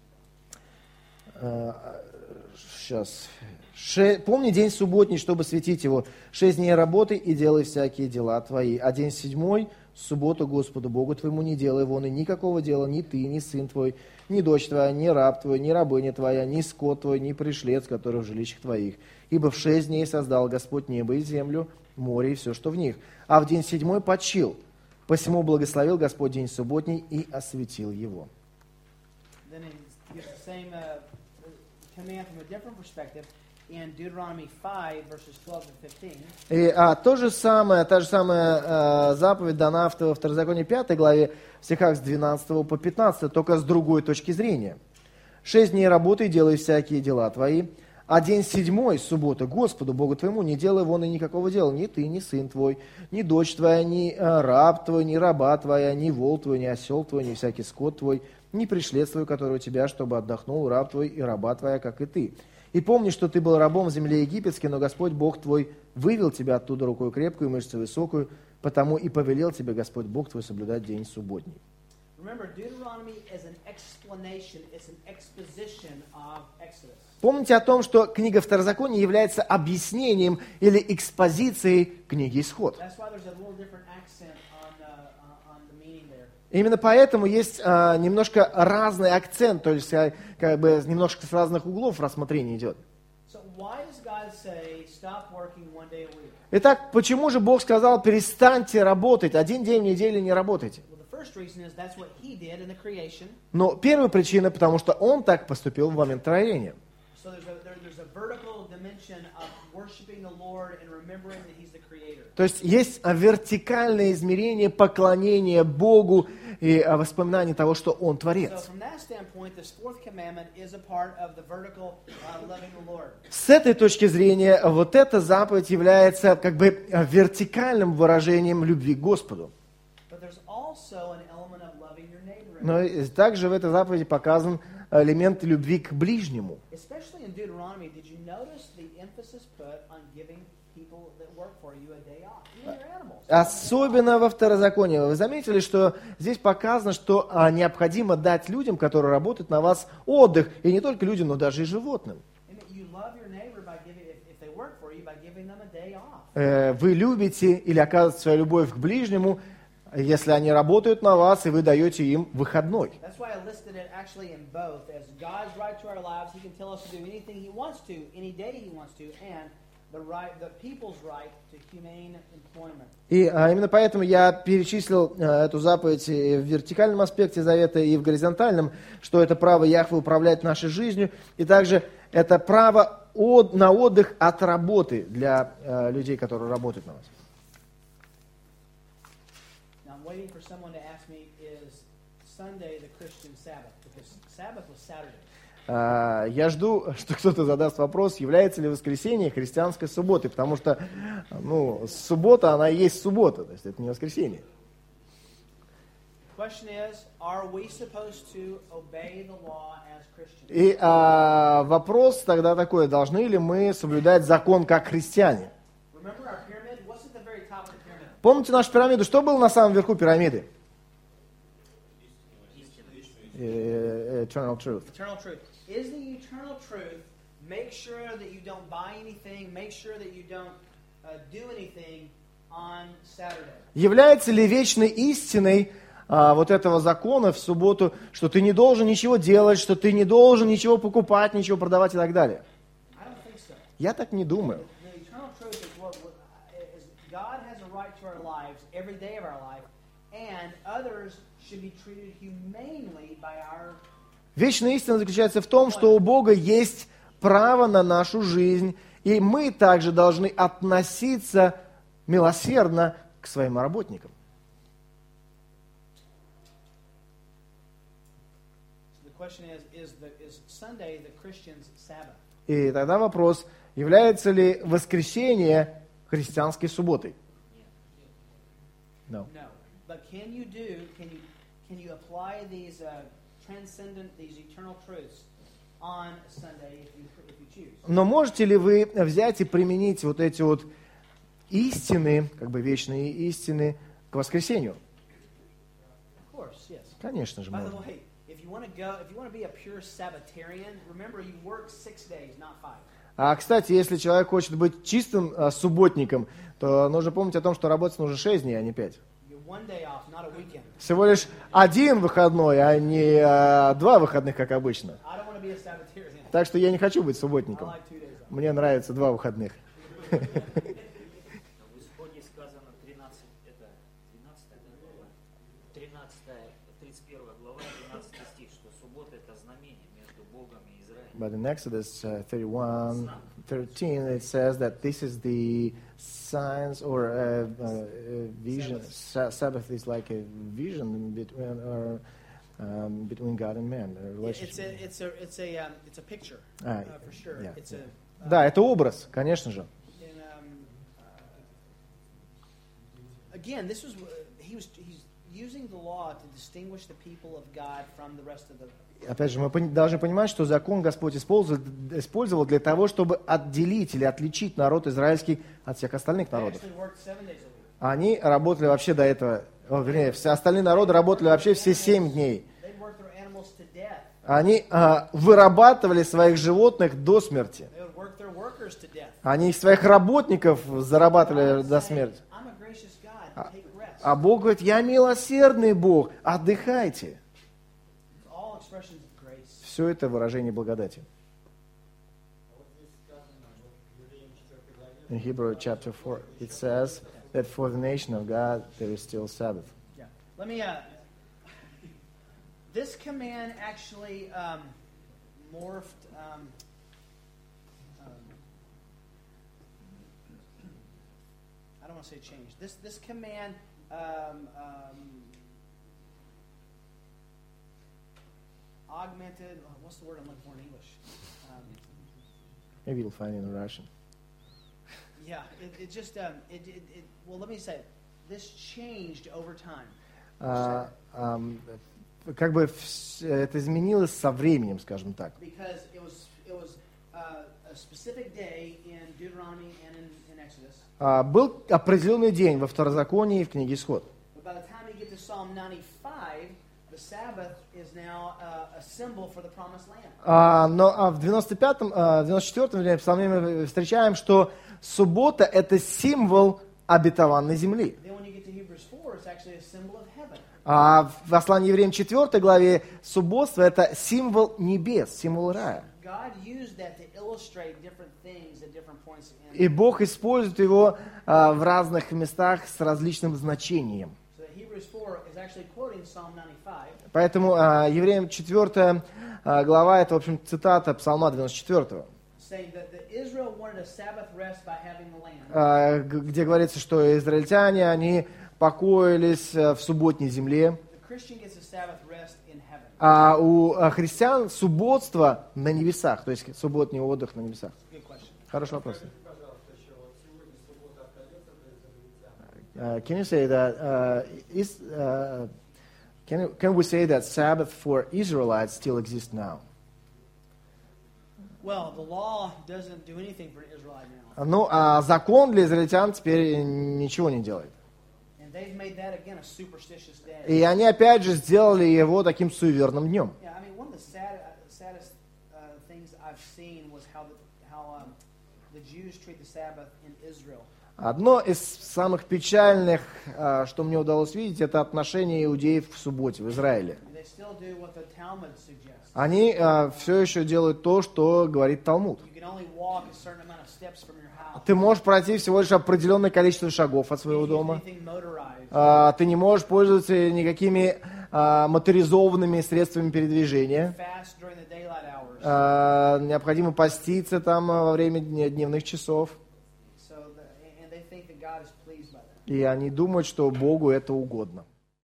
Сейчас. Помни день субботний, чтобы светить его. 6 дней работай и делай всякие дела твои. А день седьмой, субботу Господу Богу твоему не делай вон и никакого дела ни ты, ни сын твой, ни дочь твоя, ни раб твой, ни рабыня твоя, ни скот твой, ни пришлец, который в жилищах твоих. Ибо в 6 дней создал Господь небо и землю, море и все, что в них. А в день седьмой почил. Посему благословил Господь день субботний и осветил его. Then he gives the same command from a different perspective in Deuteronomy 5, verses 12 to 15. И та же самая заповедь дана в Второзаконии 5 главе, в стихах с 12 по 15, только с другой точки зрения. 6 дней работай, делай всякие дела твои, а день седьмой, суббота, Господу, Богу твоему, не делай вон и никакого дела, ни ты, ни сын твой, ни дочь твоя, ни раб твой, ни раба твоя, ни вол твой, ни осел твой, ни всякий скот твой, ни пришлец твой, который у тебя, чтобы отдохнул раб твой и раба твоя, как и ты. И помни, что ты был рабом в земле египетской, но Господь Бог твой вывел тебя оттуда рукой крепкую и мышцу высокую, потому и повелел тебе Господь Бог твой соблюдать день субботний. Remember, Deuteronomy is an explanation, it's an exposition of Exodus. Помните о том, что книга Второзакония является объяснением или экспозицией книги Исход. That's why there's a little different accent on the meaning there. Именно поэтому есть немножко разный акцент, то есть как бы немножко с разных углов рассмотрение идет. So why does God say stop working one day a week? Итак, почему же Бог сказал, перестаньте работать, один день в неделю не работайте? Well, the first reason is that's what He did in the creation. Но первая причина, потому что Он так поступил в момент творения. So there's a vertical dimension of worshiping the Lord and remembering that He's the Creator. То есть есть вертикальное измерение поклонения Богу и воспоминание того, что Он So Творец. from that standpoint, this fourth commandment is a part of the vertical loving the Lord. С этой точки зрения, вот эта заповедь является как бы вертикальным выражением любви к Господу. But there's also an element of loving your neighbor. Но и также в этой заповеди показан элемент любви к ближнему. Especially in Deuteronomy, did you notice the emphasis put on giving people that work for you a day off, even your animals? Особенно во Второзаконии. Вы заметили, что здесь показано, что необходимо дать людям, которые работают на вас, отдых. И не только людям, но даже и животным. And that you love your neighbor by giving, if they work for you, by giving them a day off. Вы любите или оказываете свою любовь к ближнему, если они работают на вас, и вы даете им выходной. That's why I listed it actually in both. As God's right to our lives, He can tell us to do anything He wants to, any day He wants to, and the people's right to humane employment. И именно поэтому я перечислил эту заповедь и в вертикальном аспекте завета, и в горизонтальном, что это право Яхве управлять нашей жизнью, и также это право на отдых от работы для людей, которые работают на вас. Now I'm waiting for someone to ask me, is Sunday the Christian Sabbath? Because Sabbath was Saturday. Я жду, что кто-то задаст вопрос, является ли воскресенье христианской субботой, потому что суббота, она и есть суббота, то есть это не воскресенье. question is, are we supposed to obey the law as Christians? И вопрос тогда такой, должны ли мы соблюдать закон как христиане? Remember our pyramid? What's at the very top of the pyramid? Помните нашу пирамиду? Что было на самом верху пирамиды? Eternal truth. Eternal truth. Is the eternal truth, make sure that you don't buy anything, make sure that you don't do anything on Saturday. Является ли вечной истиной вот этого закона в субботу, что ты не должен ничего делать, что ты не должен ничего покупать, ничего продавать и так далее? I don't think so. Я так не думаю. The eternal truth is is God has a right to our lives every day of our life, and others should be treated humanely by our. Вечная истина заключается в том, что у Бога есть право на нашу жизнь, и мы также должны относиться милосердно к своим работникам. The question is Sunday the Christian's Sabbath? И тогда вопрос, является ли воскресенье христианской субботой? No. No. But can you apply these transcendent, these eternal truths on Sunday if you choose? Но можете ли вы взять и применить вот эти вот истины, как бы вечные истины, к воскресенью? Of course, yes. Конечно же, By the можно. way, if you want to be a pure Sabbatarian, remember you work 6 days, not 5. А, кстати, если человек хочет быть чистым субботником, то нужно помнить о том, что работать нужно 6 дней, а не 5. You're 1 day off, not a weekend. Всего лишь один выходной, а не 2 выходных, как обычно. I don't want to be a Sabbatarian. Так что я не хочу быть I субботником. like 2 days off. Мне нравится 2 выходных. В Исходе сказано 13, это 13 глава, 31 глава, 12 стих, что суббота это знамение между Богом и Израилем. But in Exodus 31:13 it says that this is the signs or vision. Sabbath is like a vision between God and man. A relationship. It's a picture Ah, for sure. yeah, It's yeah. a Да, это образ, конечно же. again, this was he's using the law to distinguish the people of God from the rest of the. Опять же, мы должны понимать, что закон Господь использовал для того, чтобы отделить или отличить народ израильский от всех остальных They народов. actually worked 7 days a week. Они работали вообще до этого, вернее, все остальные народы работали вообще все 7 дней. They worked their animals to death. Они вырабатывали своих животных до смерти. They would work their workers to death. Они своих работников зарабатывали до смерти. I'm a gracious God. Take rest. А Бог говорит, я милосердный Бог, отдыхайте. It's all expressions of grace. Все это выражение благодати. In Hebrew chapter 4, it says that for the nation of God there is still Sabbath. Yeah. Let me. This command actually morphed. I don't want to say changed. This command augmented. What's the word I'm looking for in English? Maybe you'll find it in Russian. Yeah, it just well, let me say, this changed over time. Как бы это изменилось со временем, скажем так. Because it was a specific day in Deuteronomy and in Exodus. Был определенный день во Второзаконии и в книге Исход. But by the time you get to Psalm 95, the Sabbath is now a symbol for the promised land. Но в 95-м, 94-м псалме мы встречаем, что суббота – это символ обетованной земли. Then when you get to Hebrews 4, it's actually a symbol of heaven. А в послании евреям 4 главе субботство – это символ небес, символ рая. God used that to illustrate different things at different points in. И Бог использует его в разных местах с различным значением. So that Hebrews 4 is actually quoting Psalm 95. Поэтому евреям 4 глава – это, в общем, цитата Псалма 94, Saying that Israel wanted a Sabbath rest by having the land. где говорится, что израильтяне, они покоились в субботней земле, The Christian gets a Sabbath rest in heaven. а у христиан субботство на небесах, то есть субботний отдых на небесах. Good question. Хороший вопрос. Can you say that? Can we say that Sabbath for Israelites still exists now? Well, the law doesn't do anything for an Israelite now. Ну, а закон для израильтян теперь ничего не делает. And they've made that, again, a superstitious day. И они опять же сделали его таким суеверным днем. Yeah, I mean, one of the saddest things I've seen was how the Jews treat the Sabbath in Israel. Одно из самых печальных, что мне удалось видеть, это отношение иудеев к субботе в Израиле. And they still do what the Talmud suggests. Они все еще делают то, что говорит Талмуд. You can only walk a certain amount of steps from your house. Ты можешь пройти всего лишь определенное количество шагов от You своего can't use дома. anything motorized. Ты не можешь пользоваться никакими моторизованными средствами передвижения. Fast during the daylight hours. Необходимо поститься там во время дневных часов. And they think that God is pleased by that. И они думают, что Богу это угодно.